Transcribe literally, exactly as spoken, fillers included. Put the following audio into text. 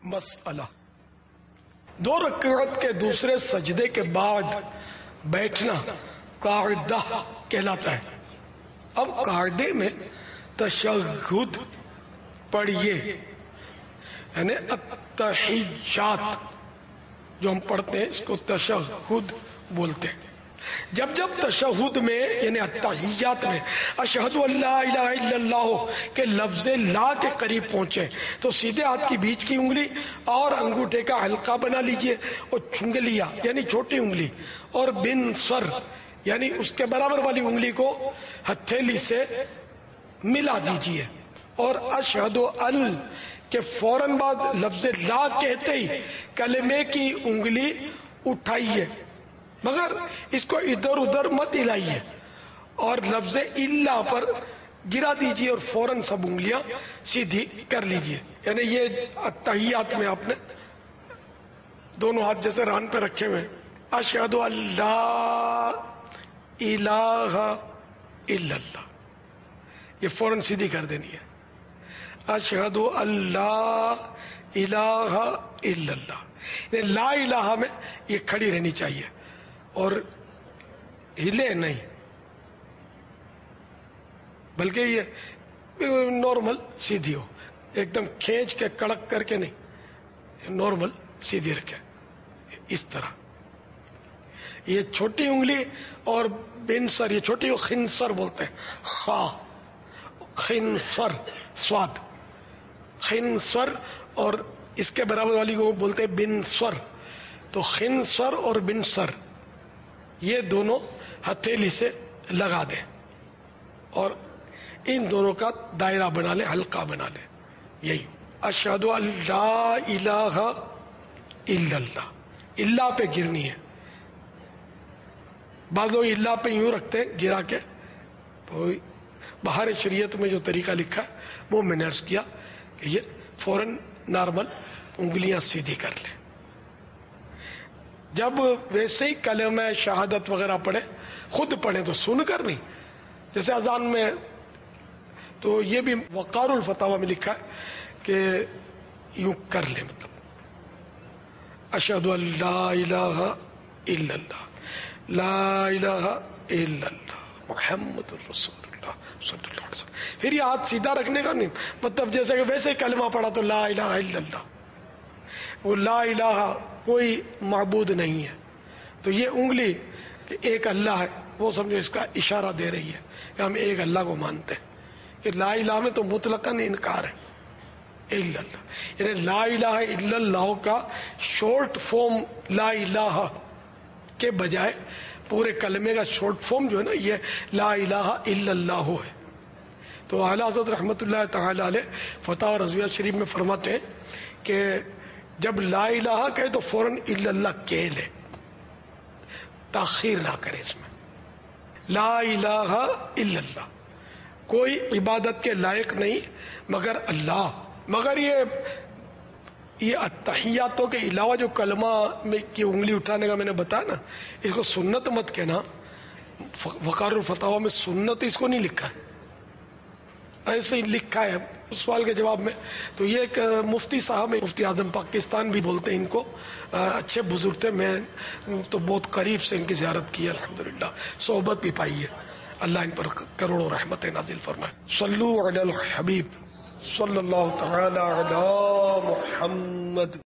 مسئلہ، دو رکعت کے دوسرے سجدے کے بعد بیٹھنا قاعدہ کہلاتا ہے۔ اب قاعدے میں تشہد پڑھیے، یعنی التحیات جو ہم پڑھتے ہیں اس کو تشہد بولتے ہیں۔ جب جب تشہد میں یعنی التحیات میں اشہد ان لا الہ الا اللہ کے لفظ لا کے قریب پہنچے تو سیدھے ہاتھ کی بیچ کی انگلی اور انگوٹھے کا حلقہ بنا لیجئے اور چنگلیا یعنی چھوٹی انگلی اور بن سر یعنی اس کے برابر والی انگلی کو ہتھیلی سے ملا دیجئے، اور اشہد ال کے فوراً بعد لفظ لا کہتے ہی کلمے کی انگلی اٹھائیے، مگر اس کو ادھر ادھر مت ہلائیے، اور لفظ الا پر گرا دیجئے اور فوراً سب انگلیاں سیدھی کر لیجئے۔ یعنی یہ التحیات میں آپ نے دونوں ہاتھ جیسے ران پہ رکھے ہوئے، اشہد ان لا الہ الا اللہ، یہ فوراً سیدھی کر دینی ہے۔ اشہد ان لا الہ الا اللہ، لا الہ میں یہ کھڑی رہنی چاہیے اور ہلے نہیں، بلکہ یہ نارمل سیدھی ہو، ایک دم کھینچ کے کڑک کر کے نہیں، نارمل سیدھی رکھے اس طرح۔ یہ چھوٹی انگلی اور بنسر، یہ چھوٹی خنسر بولتے ہیں، خا خنسر سواد، خنسر اور اس کے برابر والی کو بولتے ہیں بنسر، تو خنسر اور بنسر یہ دونوں ہتھیلی سے لگا دیں اور ان دونوں کا دائرہ بنا لیں، حلقہ بنا لیں، یہی اشہد ان لا الہ الا اللہ۔ اللہ پہ گرنی ہے، بعض لوگ اللہ پہ یوں رکھتے ہیں گرا کے، تو بہار شریعت میں جو طریقہ لکھا ہے وہ میں نے عرض کیا کہ یہ فوراً نارمل انگلیاں سیدھی کر لیں۔ جب ویسے ہی کلمہ شہادت وغیرہ پڑھے، خود پڑھیں تو سن کر نہیں، جیسے اذان میں، تو یہ بھی وقار الفتاوی میں لکھا ہے کہ یوں کر لیں، مطلب اشہد ان لا الہ الا اللہ، لا الہ الا اللہ محمد الرسول اللہ صلی اللہ علیہ وسلم۔ پھر یہ ہاتھ سیدھا رکھنے کا نہیں، مطلب جیسے کہ ویسے کلمہ پڑھا تو لا الہ الا اللہ، وہ لا الہ کوئی معبود نہیں ہے، تو یہ انگلی کہ ایک اللہ ہے وہ سمجھو اس کا اشارہ دے رہی ہے کہ ہم ایک اللہ کو مانتے ہیں، کہ لا الہ میں تو مطلقاً انکار ہے، الا اللہ، یعنی لا الہ الا اللہ کا شارٹ فارم لا الہ کے بجائے پورے کلمے کا شارٹ فارم جو ہے نا یہ لا الہ الا اللہ ہے۔ تو اعلیٰ حضرت رحمۃ اللہ تعالی علیہ فتح رضویہ شریف میں فرماتے ہیں کہ جب لا الہ کہے تو فوراً الا اللہ کہہ لے، تاخیر نہ کرے اس میں۔ لا الہ الا اللہ، کوئی عبادت کے لائق نہیں مگر اللہ، مگر یہ یہ التحیاتوں کے علاوہ جو کلمہ میں کی انگلی اٹھانے کا میں نے بتایا نا، اس کو سنت مت کہنا، وقار الفتاوی میں سنت اس کو نہیں لکھا ہے، ایسے ہی لکھا ہے اس سوال کے جواب میں۔ تو یہ ایک مفتی صاحب، مفتی اعظم پاکستان بھی بولتے ہیں ان کو، اچھے بزرگ تھے، میں تو بہت قریب سے ان کی زیارت کی الحمدللہ، صحبت بھی پائی ہے، اللہ ان پر کروڑوں رحمتیں نازل فرمائے۔ صلو علی الحبیب صلی اللہ تعالی علی محمد۔